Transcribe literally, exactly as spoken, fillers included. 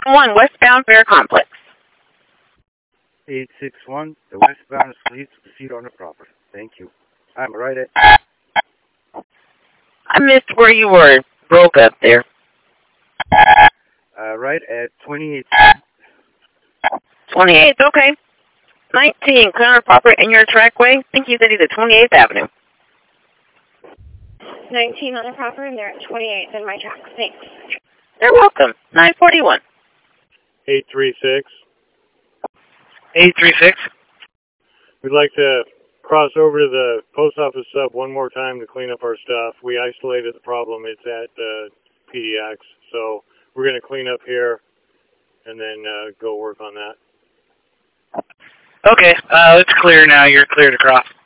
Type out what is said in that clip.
one, westbound Fair Complex. eight six one, the westbound leads to proceed on the property. Thank you. I'm right at... I missed where you were. Broke up there. Uh, right at twenty-eighth. twenty-eighth, okay. nineteen, clear on property in your trackway. I think you said either twenty-eighth Avenue. nineteen on the property, and they're at twenty-eighth in my track. Thanks. You're welcome. nine forty-one. eight three six. eight three six. We'd like to cross over to the post office sub one more time to clean up our stuff. We isolated the problem. It's at uh, P D X. So we're going to clean up here and then uh, go work on that. Okay, uh, it's clear now. You're clear to cross.